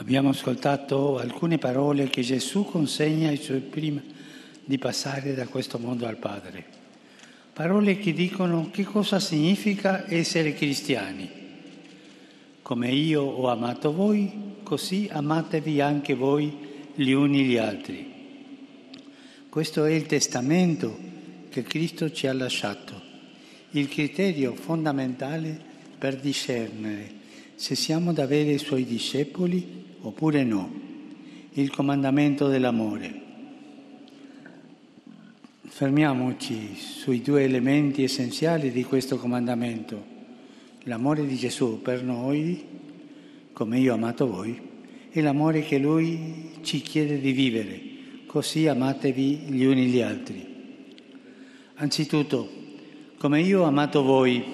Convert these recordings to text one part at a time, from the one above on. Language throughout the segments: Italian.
Abbiamo ascoltato alcune parole che Gesù consegna ai suoi prima di passare da questo mondo al Padre. Parole che dicono che cosa significa essere cristiani. Come io ho amato voi, così amatevi anche voi gli uni gli altri. Questo è il testamento che Cristo ci ha lasciato, il criterio fondamentale per discernere se siamo davvero i Suoi discepoli oppure no, il comandamento dell'amore. Fermiamoci sui due elementi essenziali di questo comandamento: l'amore di Gesù per noi, come io ho amato voi, e l'amore che Lui ci chiede di vivere, così amatevi gli uni gli altri. Anzitutto, come io ho amato voi,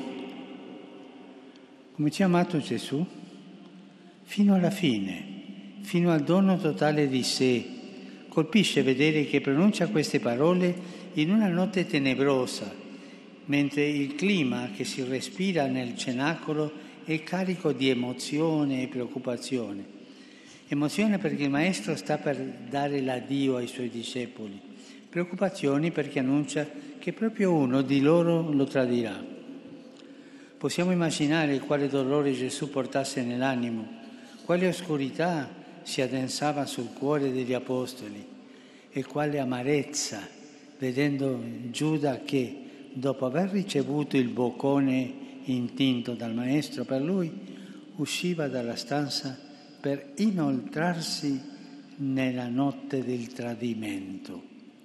come ci ha amato Gesù, fino alla fine, fino al dono totale di sé. Colpisce vedere che pronuncia queste parole in una notte tenebrosa, mentre il clima che si respira nel cenacolo è carico di emozione e preoccupazione. Emozione perché il Maestro sta per dare l'addio ai Suoi discepoli. Preoccupazioni perché annuncia che proprio uno di loro lo tradirà. Possiamo immaginare quale dolore Gesù portasse nell'animo, quale oscurità si addensava sul cuore degli apostoli e quale amarezza vedendo Giuda che, dopo aver ricevuto il boccone intinto dal Maestro per lui, usciva dalla stanza per inoltrarsi nella notte del tradimento.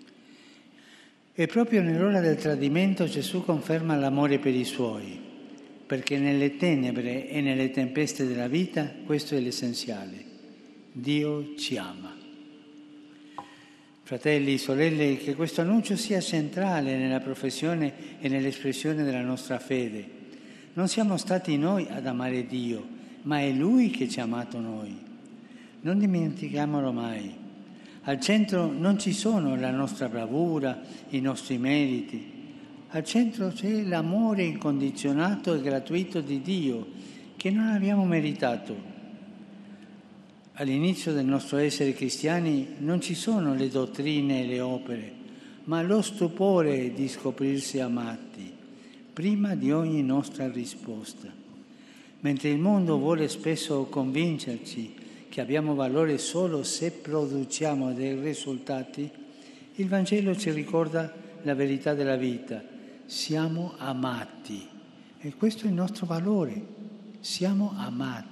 E proprio nell'ora del tradimento Gesù conferma l'amore per i Suoi, perché nelle tenebre e nelle tempeste della vita questo è l'essenziale. Dio ci ama. Fratelli, sorelle, che questo annuncio sia centrale nella professione e nell'espressione della nostra fede. Non siamo stati noi ad amare Dio, ma è Lui che ci ha amato noi. Non dimentichiamolo mai. Al centro non ci sono la nostra bravura, i nostri meriti. Al centro c'è l'amore incondizionato e gratuito di Dio, che non abbiamo meritato. All'inizio del nostro essere cristiani non ci sono le dottrine e le opere, ma lo stupore di scoprirsi amati, prima di ogni nostra risposta. Mentre il mondo vuole spesso convincerci che abbiamo valore solo se produciamo dei risultati, il Vangelo ci ricorda la verità della vita. Siamo amati e questo è il nostro valore, siamo amati.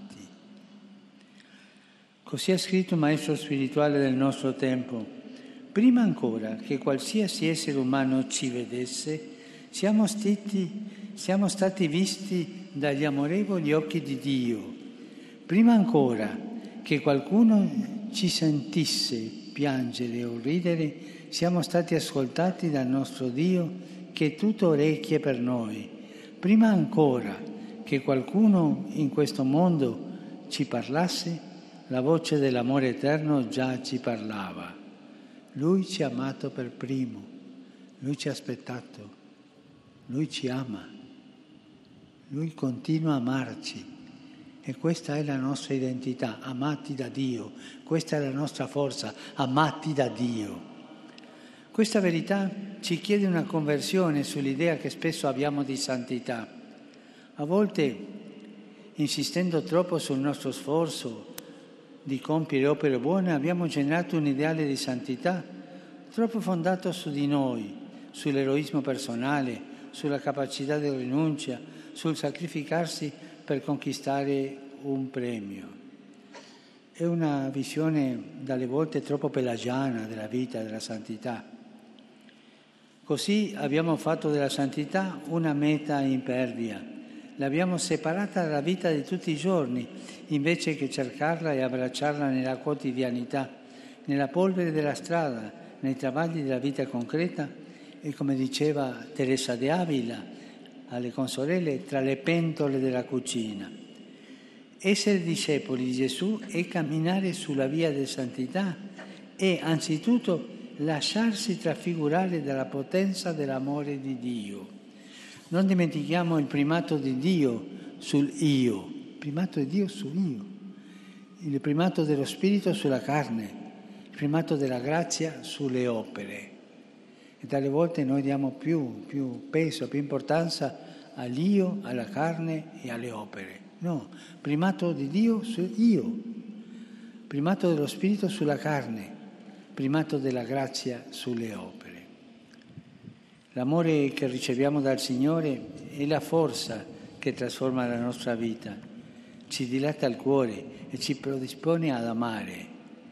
Così ha scritto un maestro spirituale del nostro tempo: prima ancora che qualsiasi essere umano ci vedesse, siamo stati visti dagli amorevoli occhi di Dio. Prima ancora che qualcuno ci sentisse piangere o ridere, siamo stati ascoltati dal nostro Dio che è tutto orecchie per noi. Prima ancora che qualcuno in questo mondo ci parlasse, la voce dell'amore eterno già ci parlava. Lui ci ha amato per primo, Lui ci ha aspettato, Lui ci ama, Lui continua a amarci e questa è la nostra identità, amati da Dio, questa è la nostra forza, amati da Dio. Questa verità ci chiede una conversione sull'idea che spesso abbiamo di santità. A volte, insistendo troppo sul nostro sforzo di compiere opere buone, abbiamo generato un ideale di santità troppo fondato su di noi, sull'eroismo personale, sulla capacità di rinuncia, sul sacrificarsi per conquistare un premio. È una visione dalle volte troppo pelagiana della vita, della santità. Così abbiamo fatto della santità una meta impervia. L'abbiamo separata dalla vita di tutti i giorni, invece che cercarla e abbracciarla nella quotidianità, nella polvere della strada, nei travagli della vita concreta e, come diceva Teresa de Ávila alle consorelle, tra le pentole della cucina. Essere discepoli di Gesù è camminare sulla via della santità e, anzitutto, lasciarsi trafigurare dalla potenza dell'amore di Dio. Non dimentichiamo il primato di Dio sul io, il primato di Dio sul io. il primato dello spirito sulla carne, il primato della grazia sulle opere. E tale volte noi diamo più peso, più importanza all'io, alla carne e alle opere. No, primato di Dio su io, primato dello spirito sulla carne, primato della grazia sulle opere. L'amore che riceviamo dal Signore è la forza che trasforma la nostra vita, ci dilata il cuore e ci predispone ad amare.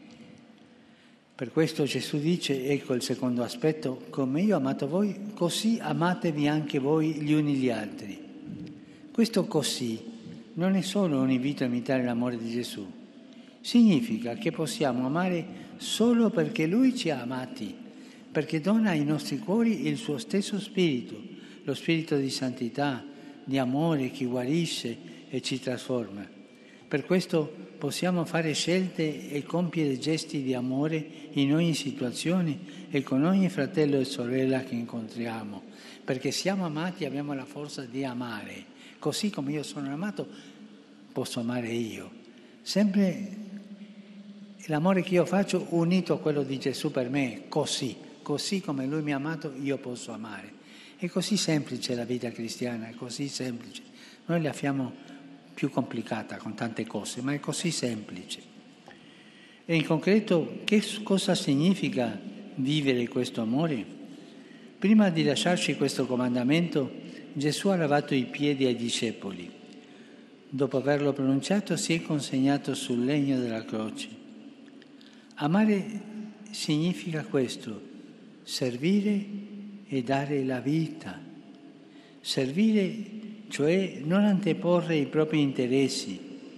Per questo Gesù dice, ecco il secondo aspetto, come io ho amato voi, così amatevi anche voi gli uni gli altri. Questo così non è solo un invito a imitare l'amore di Gesù, significa che possiamo amare solo perché Lui ci ha amati, perché dona ai nostri cuori il suo stesso spirito, lo spirito di santità, di amore che guarisce e ci trasforma. Per questo possiamo fare scelte e compiere gesti di amore in ogni situazione e con ogni fratello e sorella che incontriamo, perché siamo amati e abbiamo la forza di amare. Così come io sono amato, posso amare io. Sempre l'amore che io faccio unito a quello di Gesù per me, così come Lui mi ha amato, io posso amare. È così semplice la vita cristiana, è così semplice. Noi la facciamo più complicata con tante cose, ma è così semplice. E in concreto, che cosa significa vivere questo amore? Prima di lasciarci questo comandamento, Gesù ha lavato i piedi ai discepoli. Dopo averlo pronunciato, si è consegnato sul legno della croce. Amare significa questo, servire e dare la vita. Servire, cioè non anteporre i propri interessi,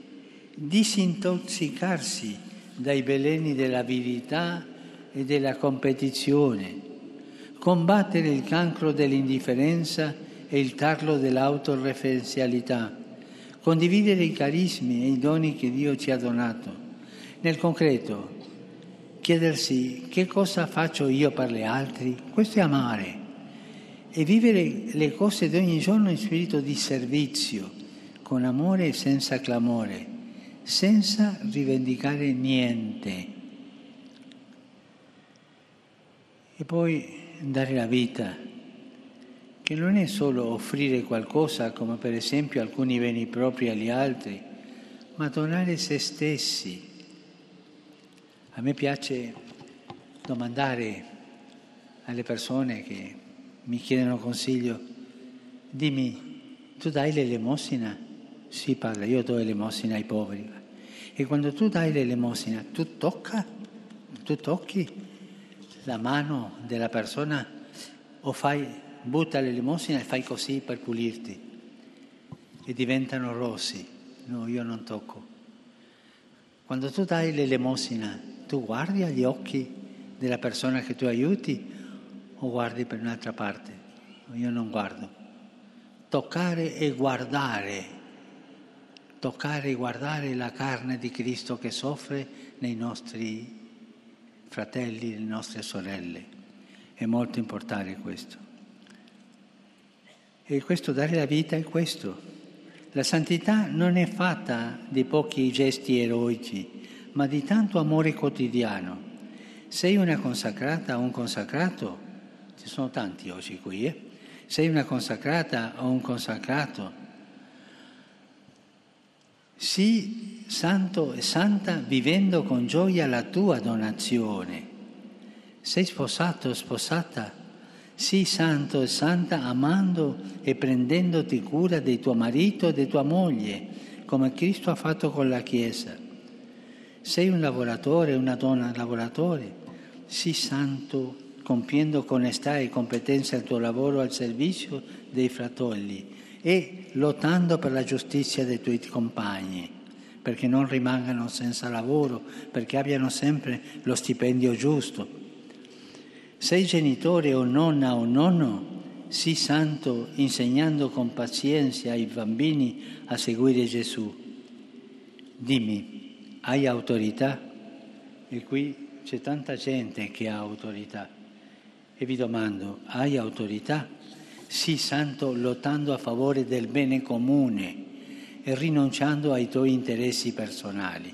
disintossicarsi dai veleni dell'avidità e della competizione, combattere il cancro dell'indifferenza e il tarlo dell'autoreferenzialità, condividere i carismi e i doni che Dio ci ha donato. Nel concreto, chiedersi che cosa faccio io per gli altri, questo è amare. E vivere le cose di ogni giorno in spirito di servizio, con amore e senza clamore, senza rivendicare niente. E poi dare la vita, che non è solo offrire qualcosa, come per esempio alcuni beni propri agli altri, ma donare se stessi. A me piace domandare alle persone che mi chiedono consiglio, dimmi, tu dai l'elemosina? Sì, padre, io do l'elemosina ai poveri. E quando tu dai l'elemosina, tu tocchi la mano della persona o butta l'elemosina e fai così per pulirti e diventano rossi? No, io non tocco. Quando tu dai l'elemosina, tu guardi agli occhi della persona che tu aiuti o guardi per un'altra parte? Io non guardo. Toccare e guardare la carne di Cristo che soffre nei nostri fratelli, nelle nostre sorelle. È molto importante questo. E questo, dare la vita, è questo. La santità non è fatta di pochi gesti eroici, ma di tanto amore quotidiano. Sei una consacrata o un consacrato? Ci sono tanti oggi qui, Sei una consacrata o un consacrato? Sii santo e santa vivendo con gioia la tua donazione. Sei sposato o sposata? Sii santo e santa amando e prendendoti cura di tuo marito e di tua moglie, come Cristo ha fatto con la Chiesa. Sei un lavoratore, una donna lavoratore? Sii santo compiendo con onestà e competenza il tuo lavoro al servizio dei fratelli e lottando per la giustizia dei tuoi compagni, perché non rimangano senza lavoro, perché abbiano sempre lo stipendio giusto. Sei genitore o nonna o nonno? Sii santo insegnando con pazienza ai bambini a seguire Gesù. Dimmi, hai autorità? E qui c'è tanta gente che ha autorità. E vi domando, hai autorità? Sii santo lottando a favore del bene comune e rinunciando ai tuoi interessi personali.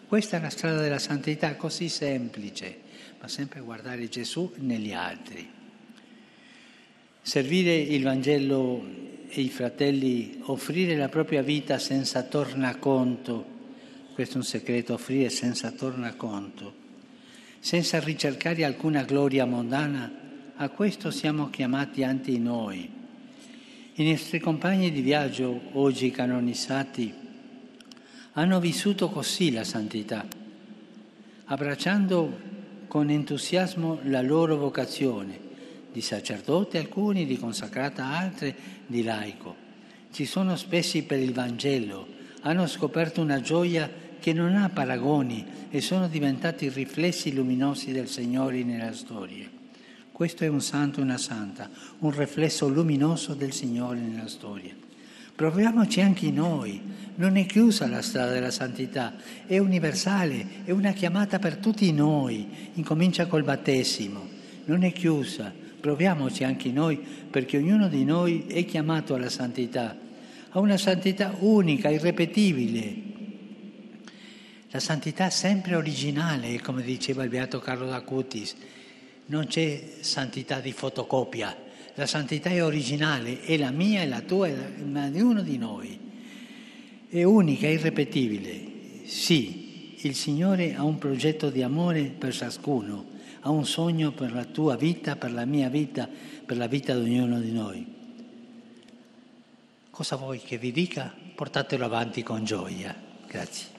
Questa è la strada della santità, così semplice, ma sempre guardare Gesù negli altri. Servire il Vangelo e i fratelli, offrire la propria vita senza tornaconto, questo è un segreto, offrire senza tornaconto, senza ricercare alcuna gloria mondana, a questo siamo chiamati anche noi. I nostri compagni di viaggio, oggi canonizzati, hanno vissuto così la santità, abbracciando con entusiasmo la loro vocazione, di sacerdote alcuni, di consacrata altre, di laico. Si sono spesi per il Vangelo, hanno scoperto una gioia che non ha paragoni e sono diventati riflessi luminosi del Signore nella storia. Questo è un santo e una santa, un riflesso luminoso del Signore nella storia. Proviamoci anche noi, non è chiusa la strada della santità, è universale, è una chiamata per tutti noi, incomincia col battesimo, non è chiusa, proviamoci anche noi perché ognuno di noi è chiamato alla santità, a una santità unica, irripetibile. La santità è sempre originale, come diceva il Beato Carlo d'Acutis, non c'è santità di fotocopia. La santità è originale, è la mia, è la tua, è la di uno di noi. È unica, è irripetibile. Sì, il Signore ha un progetto di amore per ciascuno, ha un sogno per la tua vita, per la mia vita, per la vita di ognuno di noi. Cosa vuoi che vi dica? Portatelo avanti con gioia. Grazie.